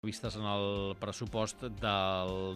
vistes en el pressupost del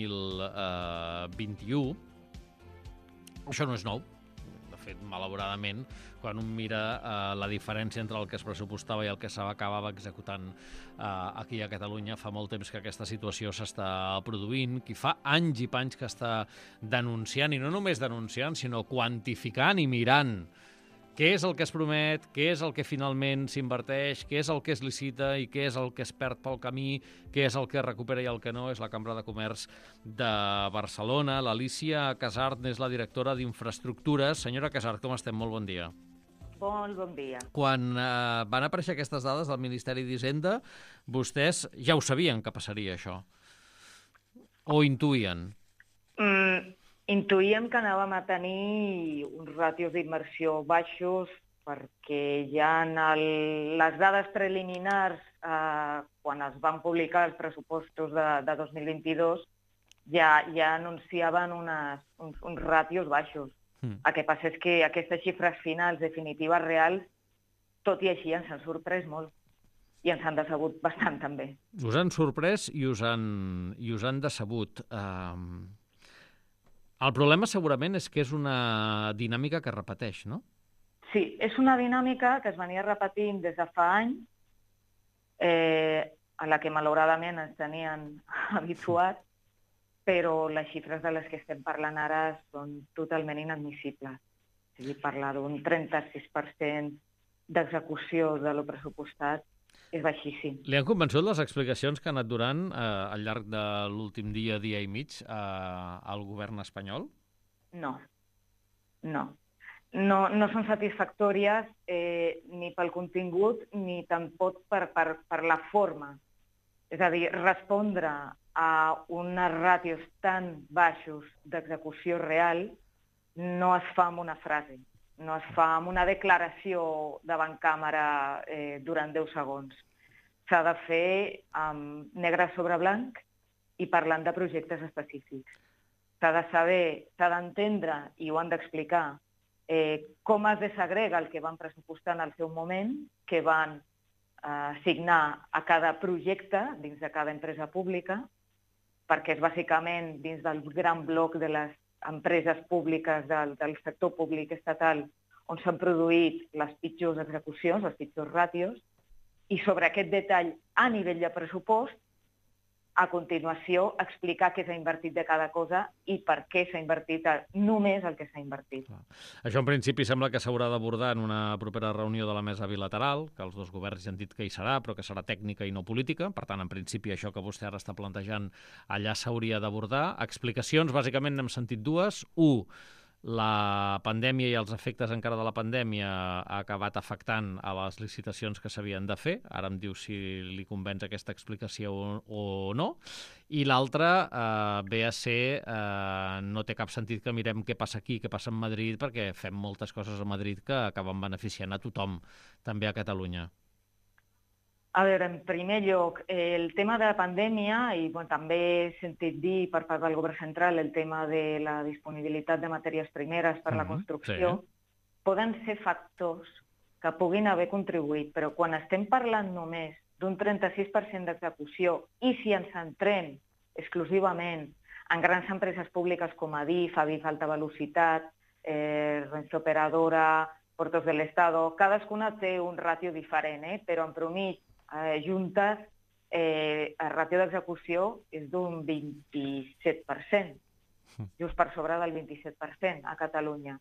2021. Això no és nou. De fet, malauradament, quan un mira la diferència entre el que es pressupostava i el que s'acabava executant aquí a Catalunya, fa molt temps que aquesta situació s'està produint. Qui fa anys i panys que està denunciant, i no només denunciant, sinó quantificant i mirant què és el que es promet, què és el que finalment s'inverteix, què és el que es licita i què és el que es perd pel camí, què és el que es recupera i el que no, és la Cambra de Comerç de Barcelona. L'Alícia Casart és la directora d'Infraestructures. Senyora Casart, com estem? Molt bon dia. Molt bon dia. Quan van aparèixer aquestes dades del Ministeri d'Hisenda, vostès ja ho sabien que passaria això? O intuïen? Intuïem que anàvem a tenir uns ràtios d'immersió baixos perquè ja en les dades preliminars, quan es van publicar els pressupostos de 2022, ja anunciaven uns ràtios baixos. El que passa és que aquestes xifres finals, definitives, reals, tot i així ens han sorprès molt i ens han decebut bastant també. Us han sorprès i us han decebut. El problema segurament és que és una dinàmica que es repeteix, no? Sí, és una dinàmica que es venia repetint des de fa anys, a la que malauradament ens tenien habituats, però les xifres de les que estem parlant ara són totalment inadmissibles. O sigui, parlar d'un 36% d'execució de lo pressupostat és baixíssim. Li han convençut les explicacions que ha anat donant al llarg de l'últim dia i mig al govern espanyol? No. No són satisfactòries ni pel contingut ni tampoc per la forma. És a dir, respondre a unes ràtios tan baixos d'execució real no es fa amb una frase. No es fa amb una declaració davant càmera durant 10 segons. S'ha de fer amb negre sobre blanc i parlant de projectes específics. S'ha de saber, s'ha d'entendre, i ho han d'explicar, com es desagrega el que van pressupostar en el seu moment, que van assignar a cada projecte dins de cada empresa pública, perquè és bàsicament dins del gran bloc de les empreses públiques del sector públic estatal on s'han produït les pitjors execucions, les pitjors ràtios, i sobre aquest detall a nivell de pressupost, a continuació explicar què s'ha invertit de cada cosa i per què s'ha invertit només el que s'ha invertit. Això en principi sembla que s'haurà d'abordar en una propera reunió de la mesa bilateral, que els dos governs ja han dit que hi serà, però que serà tècnica i no política. Per tant, en principi, això que vostè ara està plantejant allà s'hauria d'abordar. Explicacions, bàsicament n'hem sentit dues. U, la pandèmia i els efectes encara de la pandèmia ha acabat afectant a les licitacions que s'havien de fer. Ara em diu si li convenç aquesta explicació o no. I l'altra ve a ser no té cap sentit que mirem què passa aquí, què passa a Madrid, perquè fem moltes coses a Madrid que acaben beneficiant a tothom, també a Catalunya. A veure, en primer lloc, el tema de la pandèmia, i també he sentit dir per part del govern central el tema de la disponibilitat de matèries primeres per la construcció, poden ser factors que puguin haver contribuït, però quan estem parlant només d'un 36% d'execució i si ens centrem exclusivament en grans empreses públiques com Adif, Alta Velocitat, Renfe Operadora, Portos del Estado, cadascuna té un ràtio diferent, però en promís juntes, el ràtio d'execució és d'un 27%, just per sobre del 27% a Catalunya.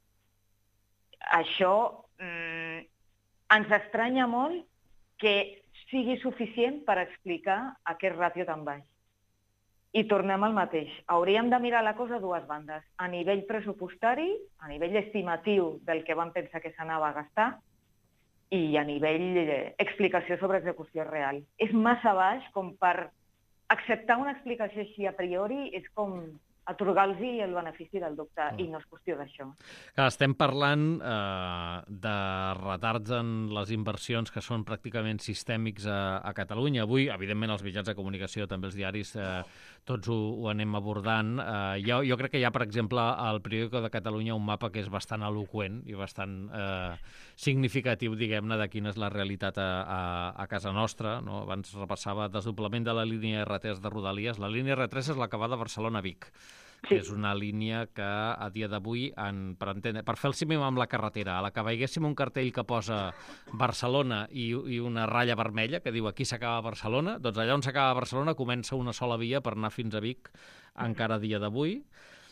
Això ens estranya molt que sigui suficient per explicar aquest ràtio tan baix. I tornem al mateix. Hauríem de mirar la cosa a dues bandes. A nivell pressupostari, a nivell estimatiu del que vam pensar que s'anava a gastar, i a nivell d'explicació sobre execució real. És massa baix com per acceptar una explicació així a priori, és com atorgar-los el benefici del dubte, i no és qüestió d'això. Estem parlant de retards en les inversions que són pràcticament sistèmics a Catalunya. Avui, evidentment, els mitjans de comunicació, també els diaris, tots ho anem abordant. Jo crec que hi ha, per exemple, al Periódico de Catalunya un mapa que és bastant eloqüent i bastant significatiu, diguem-ne, de quina és la realitat a casa nostra. No? Abans repassava desdoblament de la línia R3 de Rodalies. La línia R3 és la que va de Barcelona a Vic. Sí. És una línia que a dia d'avui, per fer el símil amb la carretera, a la que veiéssim un cartell que posa Barcelona i una ratlla vermella que diu aquí s'acaba Barcelona, doncs allà on s'acaba Barcelona comença una sola via per anar fins a Vic encara a dia d'avui.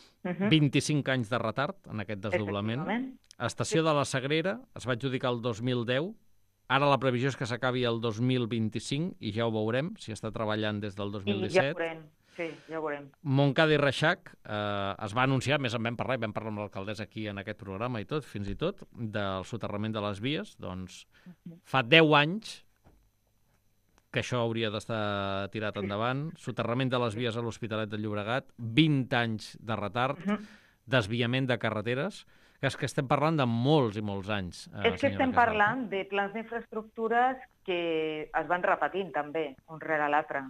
25 anys de retard en aquest desdoblament. Estació de la Sagrera es va adjudicar el 2010. Ara la previsió és que s'acabi el 2025 i ja ho veurem, si està treballant des del 2017. I ja ho veurem. Sí, ja ho veurem. Montcada i Reixac es va anunciar, més en vam parlar amb l'alcaldessa aquí en aquest programa i tot, fins i tot, del soterrament de les vies. Doncs fa 10 anys que això hauria d'estar tirat endavant. Soterrament de les vies a l'Hospitalet de Llobregat, 20 anys de retard, desviament de carreteres, és que estem parlant de molts i molts anys. És que estem parlant de plans d'infraestructures que es van repetint també, un rere l'altre.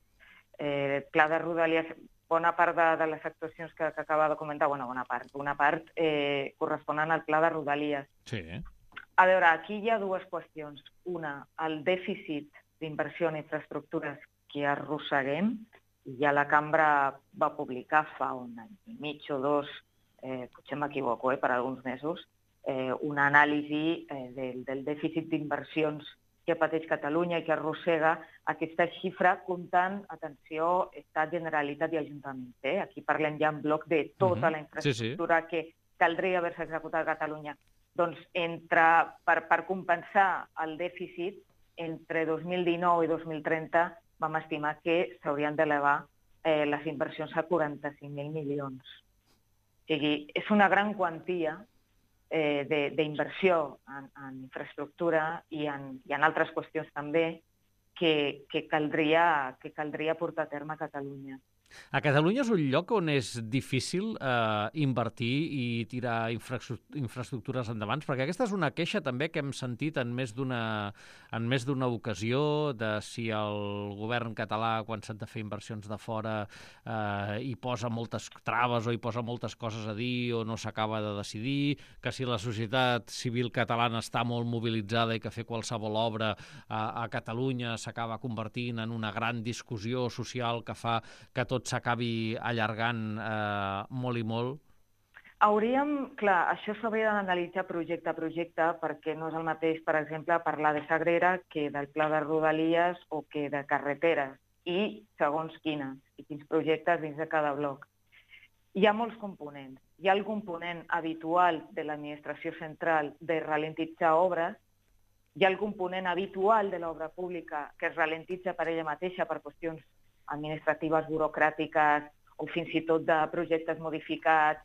Pla de Rodalies, bona part de les actuacions que acaba de comentar, bona part corresponen al Pla de Rodalies. Sí. A veure, aquí hi ha dues qüestions. Una, el dèficit d'inversió en infraestructures que arrosseguem, i ja la cambra va publicar fa un any i mig o dos, potser m'equivoco, per alguns mesos, una anàlisi del dèficit d'inversions que pateix Catalunya i que arrossega aquesta xifra comptant, atenció, Estat, Generalitat i Ajuntaments. Aquí parlem ja en bloc de tota la infraestructura que caldria haver-se executat a Catalunya. Doncs per compensar el dèficit, entre 2019 i 2030 vam estimar que s'haurien d'elevar les inversions a 45.000 milions. O sigui, és una gran quantia d'inversió en infraestructura i en altres qüestions també que caldria portar a terme a Catalunya. A Catalunya és un lloc on és difícil invertir i tirar infraestructures endavant, perquè aquesta és una queixa també que hem sentit en més d'una ocasió de si el govern català, quan s'han de fer inversions de fora, hi posa moltes traves o hi posa moltes coses a dir o no s'acaba de decidir, que si la societat civil catalana està molt mobilitzada i que fer qualsevol obra a Catalunya s'acaba convertint en una gran discussió social que fa que tot s'acabi allargant molt i molt? Clar, això s'hauria d'analitzar projecte a projecte perquè no és el mateix, per exemple, parlar de Sagrera que del Pla de Rodalies o que de carreteres i segons quins projectes dins de cada bloc. Hi ha molts components. Hi ha el component habitual de l'administració central de ralentitzar obres, hi ha el component habitual de l'obra pública que es ralentitza per ella mateixa per qüestions administratives, burocràtiques o fins i tot de projectes modificats,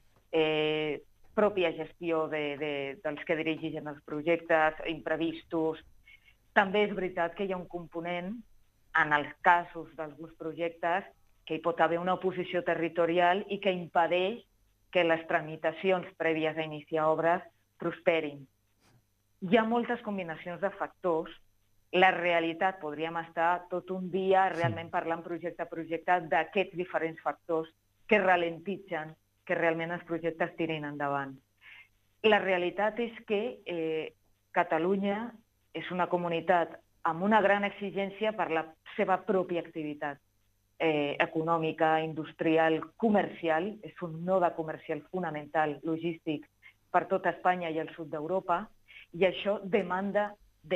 pròpia gestió dels que dirigeixen els projectes, imprevistos. També és veritat que hi ha un component, en els casos d'alguns projectes, que hi pot haver una oposició territorial i que impedeix que les tramitacions prèvies a iniciar obres prosperin. Hi ha moltes combinacions de factors. La realitat, podríem estar tot un dia realment parlant projecte a projecte d'aquests diferents factors que ralentitzen que realment els projectes tirin endavant. La realitat és que Catalunya és una comunitat amb una gran exigència per la seva pròpia activitat econòmica, industrial, comercial. És un node comercial fonamental, logístic, per tota Espanya i el sud d'Europa, i això demanda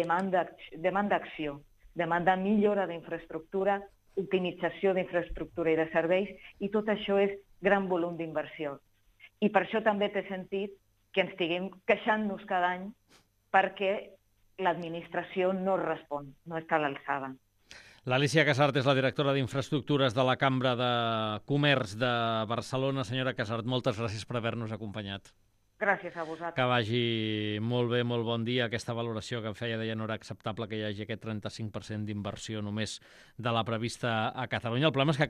acció, demanda millora d'infraestructura, optimització d'infraestructura i de serveis, i tot això és gran volum d'inversió. I per això també té sentit que ens estiguem queixant-nos cada any perquè l'administració no respon, no està a l'alçada. L'Alícia Casart és la directora d'Infraestructures de la Cambra de Comerç de Barcelona. Senyora Casart, moltes gràcies per haver-nos acompanyat. Gràcies a vosaltres. Que vagi molt bé, molt bon dia. Aquesta valoració que em feia deia no era acceptable que hi hagi aquest 35% d'inversió només de la prevista a Catalunya. El problema és que